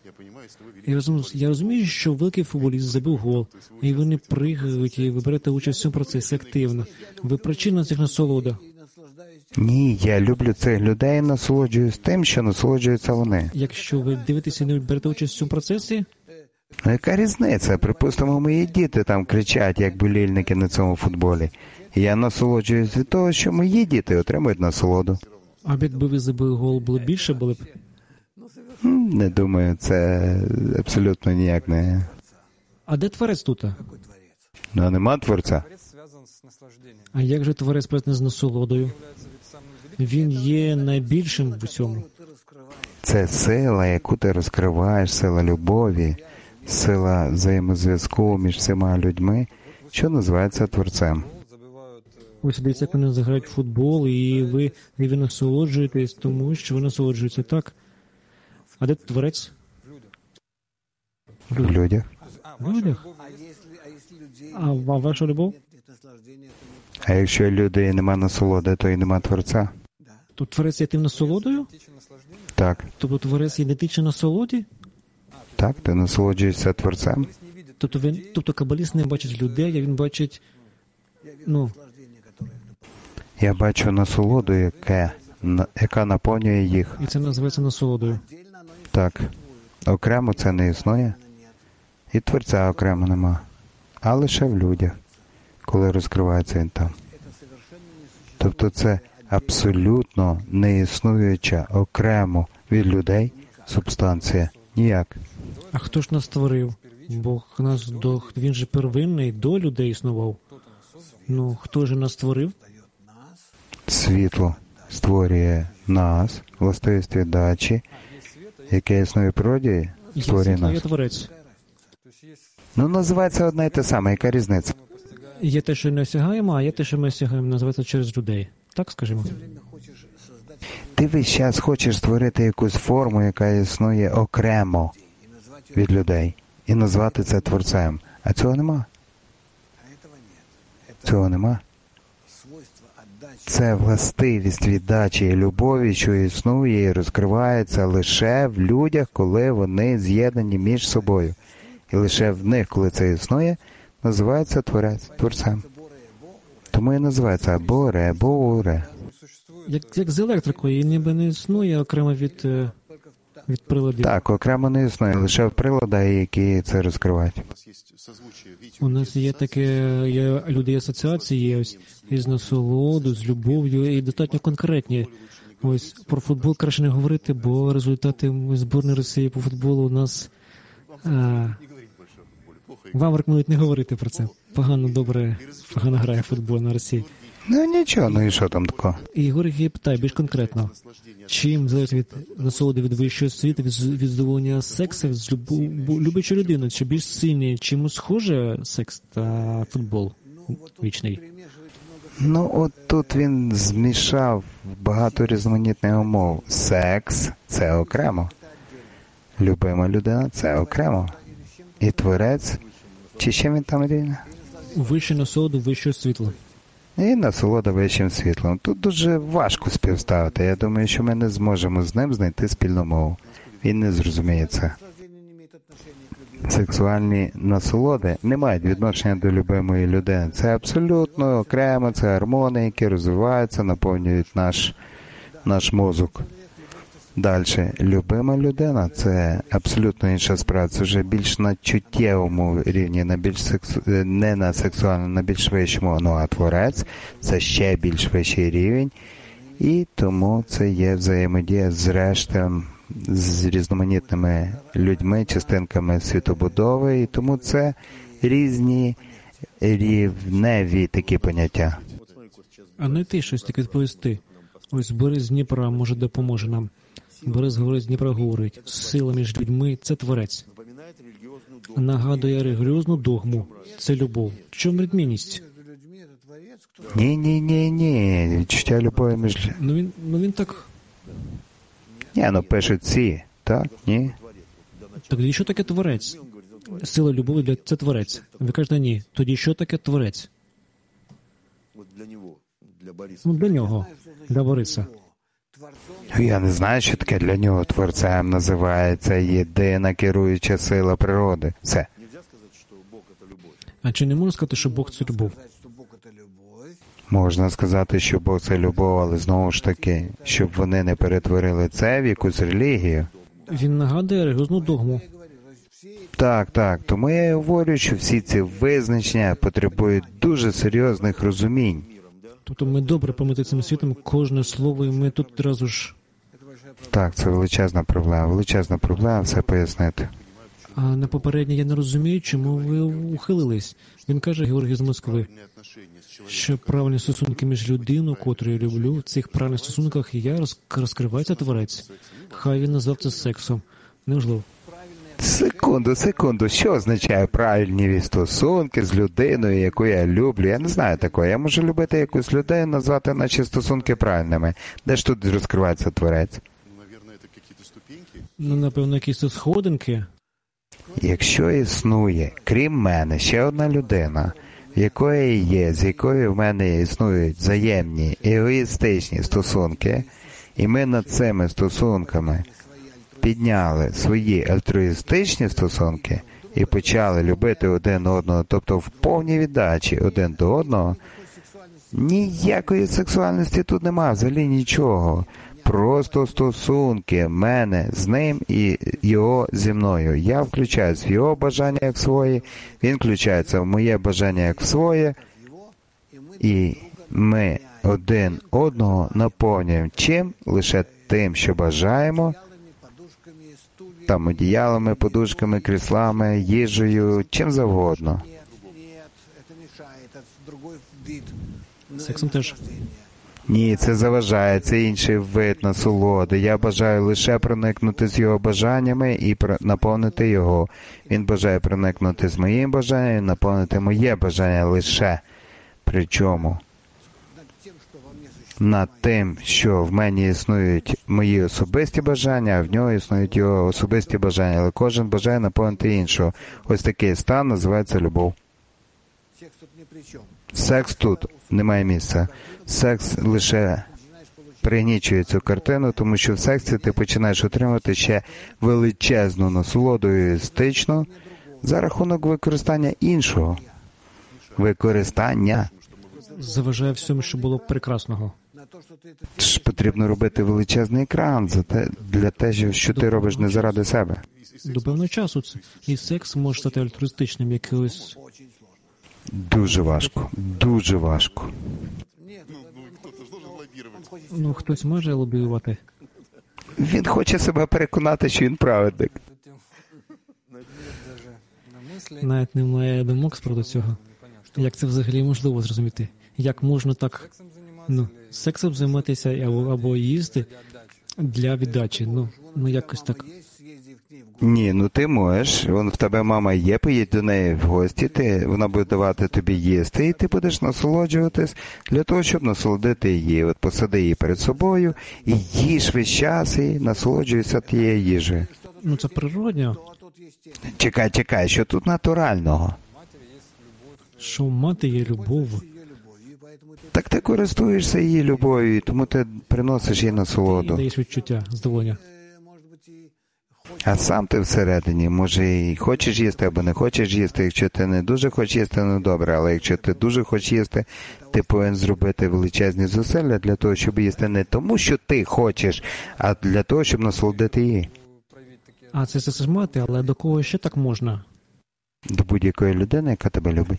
Я розумію, що великий футболіст забив гол, і вони пригають, і ви берете участь в цьому процесі активно. Ви причина цих насолода. Ні, я люблю цих людей і насолоджуюсь тим, що насолоджуються вони. Якщо ви дивитеся і не берете участь в цьому процесі? Ну, яка різниця? Припустимо, мої діти там кричать, як болільники на цьому футболі. І я насолоджуюсь від того, що мої діти отримують насолоду. А якби ви забили гол, було більше, були б? Не думаю, це абсолютно ніяк не... А де творець тут? Ну, нема творця. А як же творець пов'язаний з насолодою? Він є найбільшим в усьому. Це сила, яку ти розкриваєш, сила любові, сила взаємозв'язку між всіма людьми, що називається творцем. Ось дивіться, як вони заграють в футбол, і ви насолоджуєтесь, тому що ви насолоджуєтеся, так? А де творець? В людях. В людях? А ваша любов? А якщо людей нема насолоди, то і нема творця? То творець є тим насолодою? Так. Тобто творець є ідентичний насолоді? Так, ти насолоджуєшся творцем. Тобто кабаліст не бачить людей, а він бачить, Я бачу насолоду, яка наповнює їх. І це називається насолодою. Так. Окремо це не існує. І творця окремо нема. А лише в людях, коли розкривається він там. Тобто це абсолютно неіснуюча окремо від людей субстанція. Ніяк. А хто ж нас створив? Бог нас він же первинний, до людей існував. Ну, хто ж нас створив? Світло створює нас, властивість віддачі, яке існує в природі, створює нас. Є творець. Ну, називається одне і те саме. Яка різниця? Є те, що не осягаємо, а є те, що ми осягаємо, називається через людей. Так, скажімо? Ти весь час хочеш створити якусь форму, яка існує окремо від людей, і назвати це творцем. А цього нема. Цього нема. Це властивість віддачі і любові, що існує і розкривається лише в людях, коли вони з'єднані між собою. І лише в них, коли це існує, називається творцем. Тому і називається Боре. Як з електрикою, і ніби не існує окремо від приладів. Так, окремо не існує, лише в приладах, які це розкривають. У нас є таке, люди асоціації ось із насолоду, з любов'ю, і достатньо конкретні. Ось про футбол краще не говорити, бо результати збірної Росії по футболу у нас Вам рекомендують не говорити про це. Погано грає футбол на Росії. Ну нічого, ну і що там такого? І Ігор її питає більш конкретно. Чим залежить від насолоди від вищої освіти, від задоволення сексу з любичою людиною? Чи більш сильні, чому схоже секс та футбол вічний? Ну, от тут він змішав багато різноманітних умов. Секс – це окремо. Любима людина – це окремо. І творець, чи ще він там рівня? Вищу насолоду, вищого світла. І насолода вищим світлом. Тут дуже важко співставити. Я думаю, що ми не зможемо з ним знайти спільну мову. Він не зрозуміє це. Сексуальні насолоди не мають відношення до любимої людини. Це абсолютно окремо, це гормони, які розвиваються, наповнюють наш мозок. Далі. Любима людина – це абсолютно інша справа. Це вже більш на чуттєвому рівні, не на сексуальному, на більш вищому. Ну, а творець – це ще більш вищий рівень. І тому це є взаємодія з рештом, з різноманітними людьми, частинками світобудови. І тому це різні рівневі такі поняття. А не ти щось таке відповісти. Ось Борис з Дніпра, може, допоможе нам. Борис говорить, Дніпра говорить, сила між людьми – це творець. Нагадує релігіозну догму – це любов. В чому відмінність? Ні. Відчуття любові між... Ну він так... пишуть ці, так? Ні? Тоді що таке творець? Сила любові – це творець. Ви кажете, ні. Тоді що таке творець? Ну, для нього, для Бориса. Я не знаю, що таке для нього творцем називається єдина керуюча сила природи. Все. А чи не можна сказати, що Бог – це любов? Можна сказати, що Бог – це любов, але знову ж таки, щоб вони не перетворили це в якусь релігію. Він нагадує релігіозну догму. Так. Тому я і говорю, що всі ці визначення потребують дуже серйозних розумінь. Тобто ми добре помити цим світом кожне слово, і ми тут одразу ж... Так, це величезна проблема, все пояснити. А на попереднє я не розумію, чому ви ухилились. Він каже, Георгій з Москви, що правильні стосунки між людиною, котру я люблю, в цих правильних стосунках розкривається творець. Хай він назвав це сексом. Неважливо. Секунду. Що означає правильні стосунки з людиною, яку я люблю? Я не знаю такого. Я можу любити якусь людину, назвати наші стосунки правильними. Де ж тут розкривається творець? Ну, напевно, якісь сходинки. Якщо існує, крім мене, ще одна людина, з якою в мене існують взаємні, егоїстичні стосунки, і ми над цими стосунками підняли свої альтруїстичні стосунки і почали любити один одного, тобто в повній віддачі один до одного, ніякої сексуальності тут немає, взагалі нічого. Просто стосунки мене з ним і його зі мною. Я включаюсь в його бажання як в своє, він включається в моє бажання як в своє, і ми один одного наповнюємо чим? Лише тим, що бажаємо, там одіялами, подушками, кріслами, їжею, чим завгодно. Сексом теж. Ні, це заважає, це інший вид насолоди. Я бажаю лише проникнути з його бажаннями і наповнити його. Він бажає проникнути з моїм бажанням і наповнити моє бажання лише. Причому над тим, що в мені існують мої особисті бажання, а в нього існують його особисті бажання, але кожен бажає наповнити іншого. Ось такий стан називається любов. Секс тут немає місця. Секс лише пригнічує цю картину, тому що в сексі ти починаєш отримувати ще величезну насолоду егоїстичну за рахунок використання іншого. Використання. Заважає всьому, що було прекрасного. Ж потрібно робити величезний екран для те, що ти робиш не заради себе. До певного часу це. І секс може стати альтруїстичним якимось. Дуже важко. Ну, хтось може лобіювати. Він хоче себе переконати, що він праведник. навіть немає думок з приводу цього. Як це взагалі можливо зрозуміти? Як можна так, сексом займатися або їсти для віддачі? Якось так. Ні, ти можеш. Вон в тебе мама є, поїдь до неї в гості, вона буде давати тобі їсти, і ти будеш насолоджуватись для того, щоб насолодити її. От посади її перед собою і їж весь час, і насолоджуйся тією їжею. Це природньо. Чекай, що тут натурального? Що мати є любов. Так ти користуєшся її любов'ю, тому ти приносиш їй насолоду. Даєш відчуття, задоволення. А сам ти всередині, може, і хочеш їсти, або не хочеш їсти. Якщо ти не дуже хочеш їсти, добре. Але якщо ти дуже хочеш їсти, ти повинен зробити величезні зусилля для того, щоб їсти не тому, що ти хочеш, а для того, щоб насолодити її. А це ж мати, але до кого ще так можна? До будь-якої людини, яка тебе любить.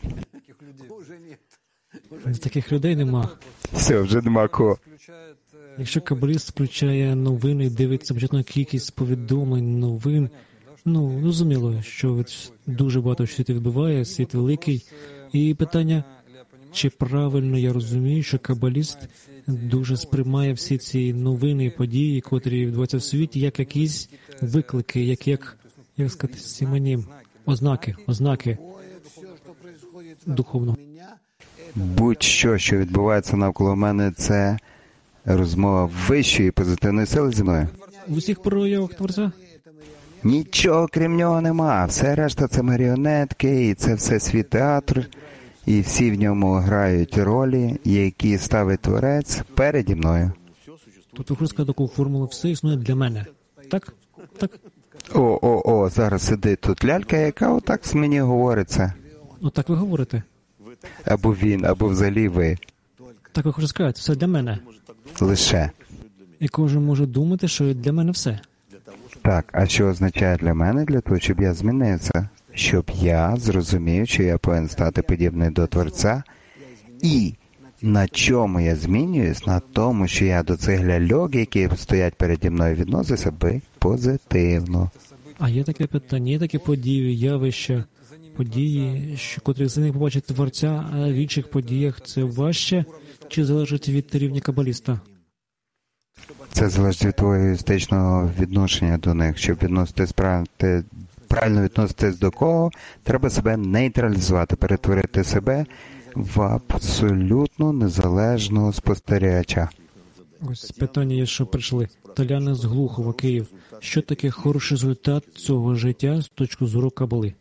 Таких людей нема. Все, вже нема кого. Якщо кабаліст включає новини, дивиться початну кількість повідомлень, новин, зрозуміло, що дуже багато світу відбуває, світ великий. І питання, чи правильно я розумію, що кабаліст дуже сприймає всі ці новини, події, котрі відбуваються в світі, як якісь виклики, як сказати, синонім, ознаки духовного. Будь-що, що відбувається навколо мене, це розмова вищої позитивної сили зі мною. В усіх проявах Творця? Нічого крім нього нема. Все решта – це маріонетки, і це все світ театр, і всі в ньому грають ролі, які ставить Творець переді мною. Тобто, хочу сказати, таку формулу все існує для мене. Так? Зараз сидить тут лялька, яка отак мені говорить це. Отак ви говорите? Або він, або взагалі ви. Так ви хочете сказати, все для мене. Лише. І кожен може думати, що для мене все. Так, а що означає для мене? Для того, щоб я змінився. Щоб я зрозумів, що я повинен стати подібним до Творця. І на чому я змінююсь? На тому, що я до цих ляльок, які стоять переді мною, відносився би позитивно. А є таке питання, є такі події, явища, події, котрі за них побачить Творця, а в інших подіях це важче, чи залежить від рівня кабаліста? Це залежить від твого егоїстичного відношення до них. Щоб правильно відноситись до кого, треба себе нейтралізувати, перетворити себе в абсолютно незалежного спостерігача. Ось питання є, що прийшли. Таляни з Глухова, Київ. Що таке хороший результат цього життя з точки зору кабали?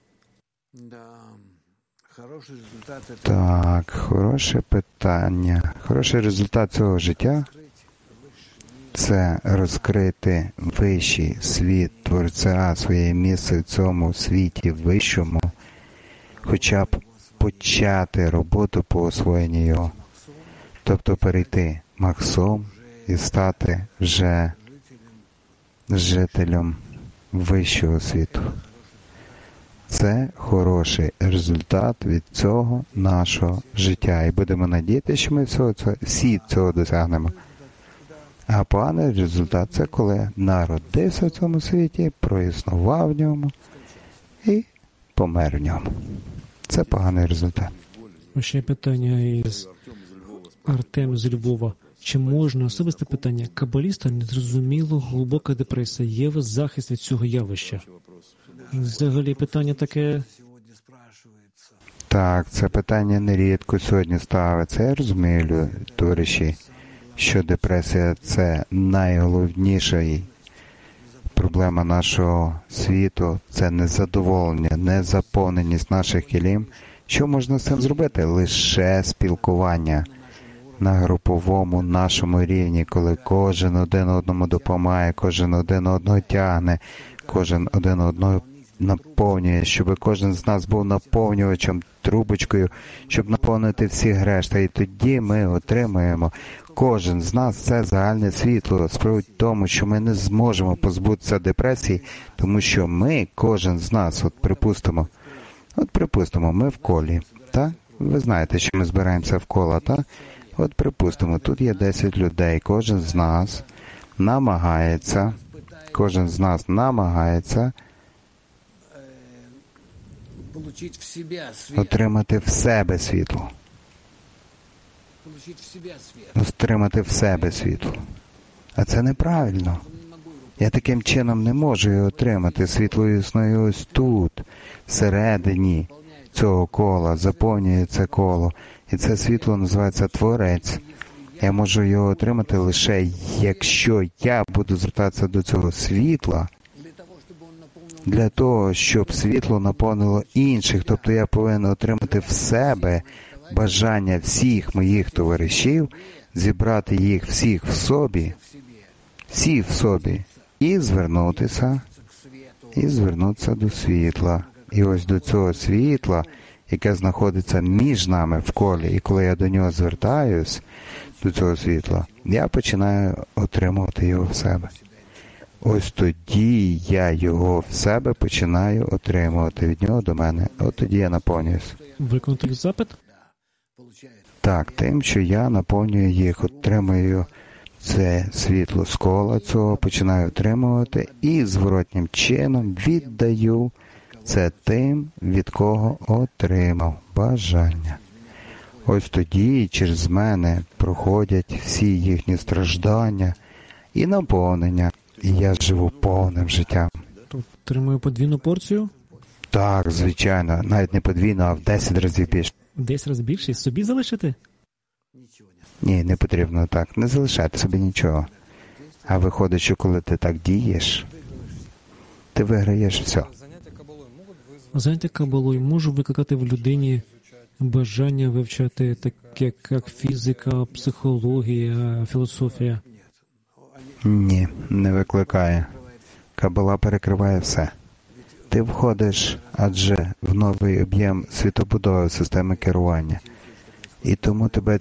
Так, хороше питання. Хороший результат цього життя – це розкрити вищий світ Творця, своє місце в цьому світі вищому, хоча б почати роботу по освоєнню його. Тобто перейти Максом і стати вже жителем вищого світу. Це хороший результат від цього нашого життя. І будемо надіятися, що ми всі цього досягнемо. А поганий результат – це коли народився в цьому світі, проіснував в ньому і помер в ньому. Це поганий результат. Ще питання із Артем з Львова. Чи можна, особисте питання, кабаліста незрозуміло глибока депресія є в захист від цього явища? Взагалі питання таке... Так, це питання нерідко сьогодні ставиться. Я розумію, товариші, що депресія – це найголовніша проблема нашого світу. Це незадоволення, незаповненість наших кілім. Що можна з цим зробити? Лише спілкування на груповому нашому рівні, коли кожен один одному допомагає, кожен один одного тягне, кожен один одного наповнює, щоб кожен з нас був наповнювачем, трубочкою, щоб наповнити всіх решта. І тоді ми отримуємо, кожен з нас, це загальне світло. Справа в тому, що ми не зможемо позбутися депресії, тому що ми, кожен з нас, припустимо, ми в колі, так? Ви знаєте, що ми збираємося в кола, так? От припустимо, тут є 10 людей, кожен з нас намагається, Отримати в себе світло. Отримати в себе світло. А це неправильно. Я таким чином не можу його отримати. Світло існує ось тут, всередині цього кола, заповнює це коло. І це світло називається Творець. Я можу його отримати лише, якщо я буду звертатися до цього світла, для того, щоб світло наповнило інших. Тобто я повинен отримати в себе бажання всіх моїх товаришів, зібрати їх всіх в собі, і звернутися до світла. І ось до цього світла, яке знаходиться між нами в колі, і коли я до нього звертаюсь, до цього світла, я починаю отримувати його в себе. Ось тоді я його в себе починаю отримувати від нього до мене. От тоді я наповнююсь. Виконати запит? Так, тим, що я наповнюю їх, отримую це світло з кола цього, починаю отримувати і зворотнім чином віддаю це тим, від кого отримав бажання. Ось тоді через мене проходять всі їхні страждання і наповнення, і я живу повним життям. Отримую подвійну порцію? Так, звичайно, навіть не подвійну, а в 10 разів більше. 10 разів більше? І собі залишити? Ні, не потрібно так. Не залишати собі нічого. А виходить, що коли ти так дієш, ти виграєш все. Заняття кабалою може викликати в людині бажання вивчати таке, як фізика, психологія, філософія? Ні, не викликає. Кабала перекриває все. Ти входиш, адже в новий об'єм світобудови системи керування. І тому тебе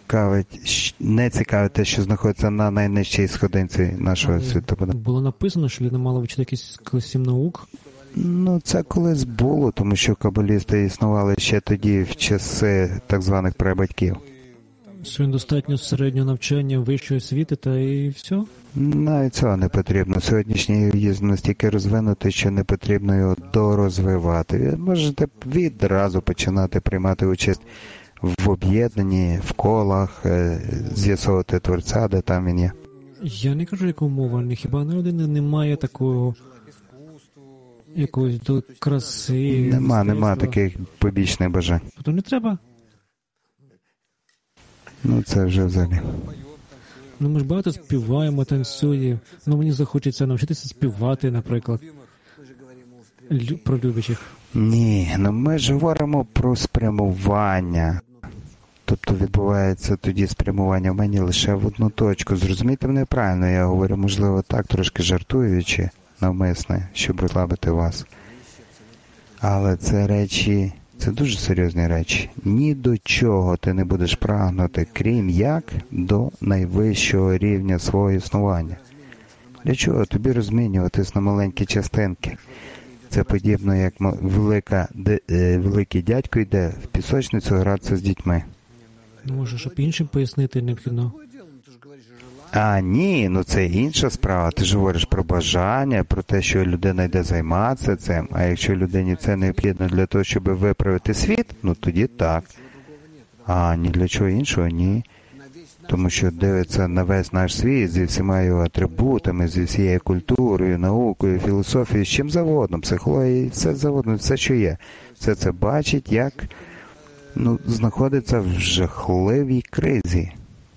не цікавить те, що знаходиться на найнижчій сходинці нашого світобудови. Було написано, що людина мала вчити якісь класів наук? Це колись було, тому що кабалісти існували ще тоді, в часи так званих прабатьків. Сьогодні достатньо середнього навчання, вищої освіти, та і все? Навіть цього не потрібно. Сьогоднішній юдаїзм настільки розвинутий, що не потрібно його дорозвивати. Ви можете відразу починати приймати участь в об'єднанні, в колах, з'ясовувати Творця, де там він є. Я не кажу, яка умова. Хіба на людини немає такого якоїсь до краси? Нема таких побічних бажань. То не треба? Це вже взагалі. Ми ж багато співаємо, танцюємо. Мені захочеться навчитися співати, наприклад. Про любячих. Ні, ми ж говоримо про спрямування. Тобто відбувається тоді спрямування в мені лише в одну точку. Зрозумійте мене правильно, я говорю, можливо, так, трошки жартуючи, навмисне, щоб розслабити вас. Але це дуже серйозні речі. Ні до чого ти не будеш прагнути, крім як до найвищого рівня свого існування. Для чого тобі розмінюватись на маленькі частинки? Це подібно, як великий дядько йде в пісочницю гратися з дітьми. Може, щоб іншим пояснити необхідно? Ні, це інша справа. Ти ж говориш про бажання, про те, що людина йде займатися цим. А якщо людині це необхідно для того, щоб виправити світ, тоді так. А ні для чого іншого, ні. Тому що дивиться на весь наш світ зі всіма його атрибутами, зі всією культурою, наукою, філософією, з чим завгодно, психологією, все завгодно, все, що є. Все це бачить, як знаходиться в жахливій кризі.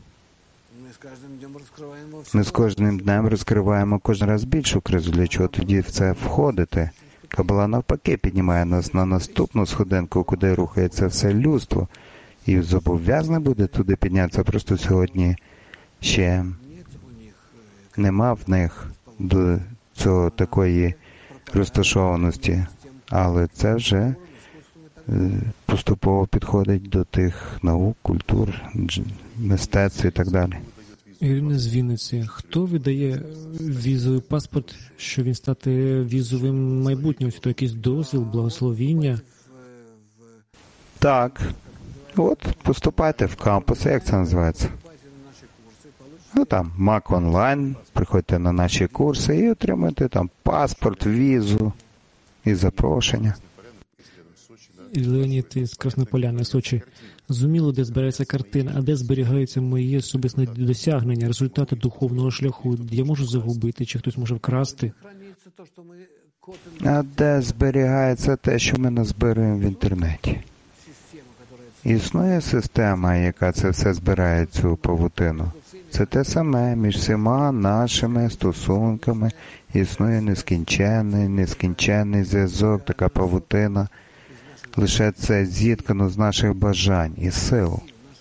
Ми з кожним днем розкриваємо кожен раз більшу кризу. Для чого тоді в це входити? Кабала навпаки піднімає нас на наступну сходинку, куди рухається все людство. І зобов'язане буде туди піднятися. Просто сьогодні ще нема в них до цього такої розташованості. Але це вже поступово підходить до тих наук, культур, мистецтв і так далі. Ірина з Вінниці. Хто видає візовий паспорт, що він стати візовим майбутнім? Чи то якийсь дозвіл, благословіння? Так. Поступайте в кампуси, як це називається? Там, МАК онлайн, приходьте на наші курси і отримуєте там паспорт, візу і запрошення. Леонід із Краснополяни, Сочі. Зуміло, де збирається картина, а де зберігаються мої особисті досягнення, результати духовного шляху. Я можу загубити, чи хтось може вкрасти? А де зберігається те, що ми назбираємо в інтернеті? Існує система, яка це все збирає, цю павутину. Це те саме між всіма нашими стосунками. Існує нескінченний зв'язок, така павутина. Лише це зіткано з наших бажань і сил.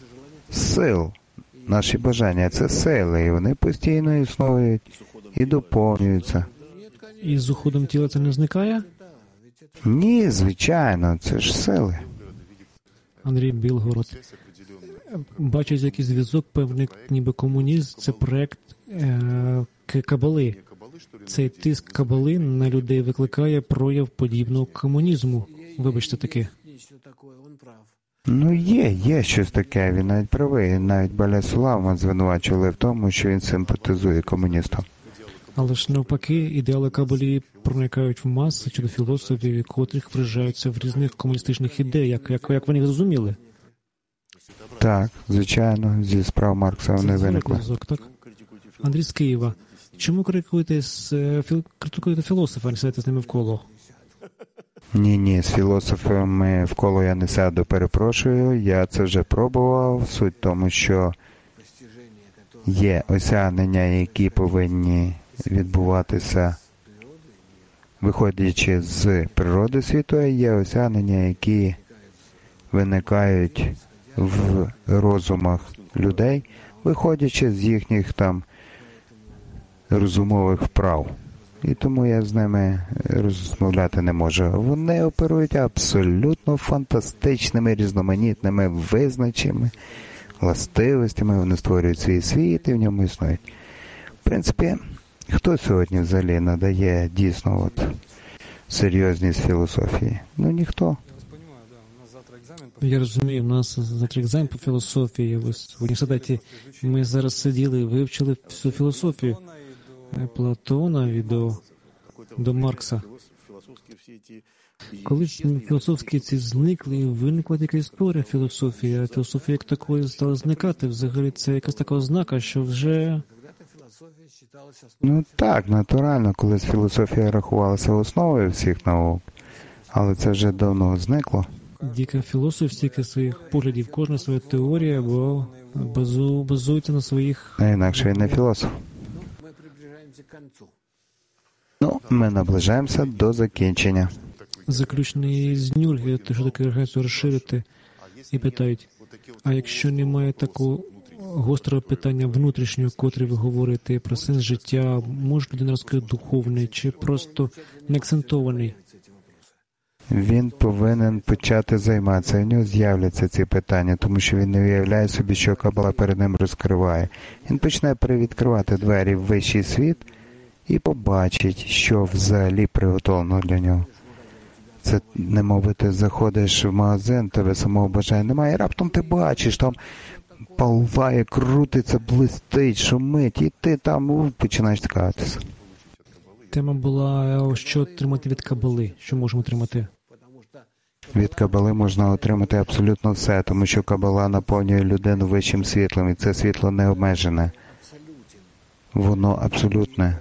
Наші бажання – це сили, і вони постійно існують і доповнюються. І з уходом тіла це не зникає? Ні, звичайно, це ж сили. Андрій Білгород. Бачить якийсь зв'язок, певний, ніби комунізм, це проект Кабали. Цей тиск Кабали на людей викликає прояв подібного комунізму. Вибачте таки. Ну, є щось таке, він навіть правий. Навіть Баля Сулаймана звинувачували в тому, що він симпатизує комуністам. Але ж навпаки, ідеали Кабалі проникають в маси щодо філософів, котрих вражаються в різних комуністичних ідей, як вони зрозуміли. Так, звичайно, зі справ Маркса вони виникли. Так? Андрій з Києва. Чому критикуєте філософа, а не сидите з ними в коло? Ні, з філософами в коло я не сяду, перепрошую. Я це вже пробував. Суть в тому, що є осягнення, які повинні відбуватися, виходячи з природи світу, а є осягнення, які виникають в розумах людей, виходячи з їхніх там розумових вправ. І тому я з ними розмовляти не можу. Вони оперують абсолютно фантастичними, різноманітними визначеннями, властивостями, вони створюють свій світ і в ньому існують. В принципі, хто сьогодні взагалі надає дійсно серйозність філософії? Ну, ніхто. Я розумію, у нас завтра екзамен по філософії. В університеті ми зараз сиділи і вивчили всю філософію. Платона і до Маркса. Коли філософські ці зникли, і виникла така історія філософії, а філософія як такої стала зникати, взагалі це якась така ознака, що вже... Ну так, натурально, колись філософія рахувалася основою всіх наук, але це вже давно зникло. Діка філософ стільки своїх поглядів, кожна своя теорія, бо базується на своїх... А інакше він не філософ. Ну, ми наближаємося до закінчення. Заключний з Нюрги, те, що таке організацію розширити, і питають, а якщо немає такого гострого питання внутрішнього, котре ви говорите про сенс життя, може людина розкрити духовний чи просто не акцентований? Він повинен почати займатися, і в нього з'являться ці питання, тому що він не уявляє собі, що Кабала перед ним розкриває. Він почне привідкривати двері в вищий світ і побачить, що взагалі приготовлено для нього. Це, немов ти заходиш в магазин, тебе самого бажання немає, і раптом ти бачиш, там палає, крутиться, блистить, шумить, і ти там починаєш цікавитися. Тема була, що отримати від Кабали, що можемо отримати? Від Кабали можна отримати абсолютно все, тому що Кабала наповнює людину вищим світлом, і це світло не обмежене. Воно абсолютне.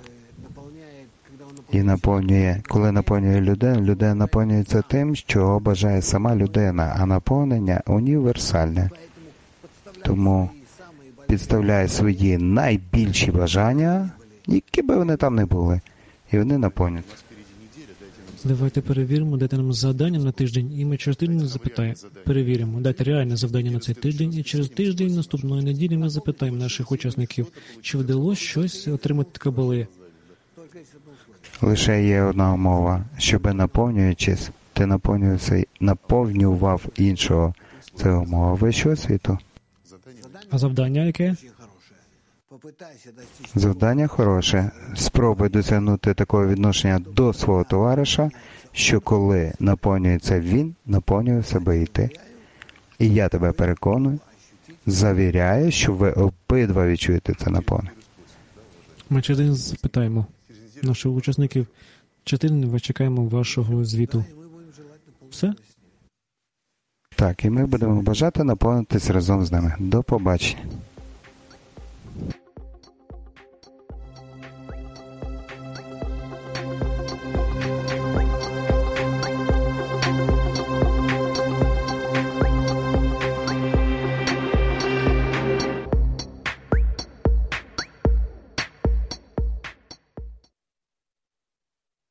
І наповнює, коли наповнює людину, людина наповнюється тим, що бажає сама людина, а наповнення універсальне. Тому підставляє свої найбільші бажання, які би вони там не були, і вони наповнюються. Давайте перевіримо, дайте нам завдання на тиждень, і ми через тиждень запитаємо. Перевіримо, дайте реальне завдання на цей тиждень, і через тиждень наступної неділі ми запитаємо наших учасників, чи вдалося щось отримати від Кабали. Лише є одна умова, щоби наповнюючись, ти наповнював іншого. Це умова вищого світу. А завдання яке? Завдання хороше. Спробуй досягнути такого відношення до свого товариша, що коли наповнюється він, наповнює себе і ти. І я тебе переконую, завіряю, що ви обидва відчуєте це наповнення. Ми через день запитаємо наших учасників. Через тиждень чекаємо вашого звіту. Все? Так, і ми будемо бажати наповнитись разом з ними. До побачення.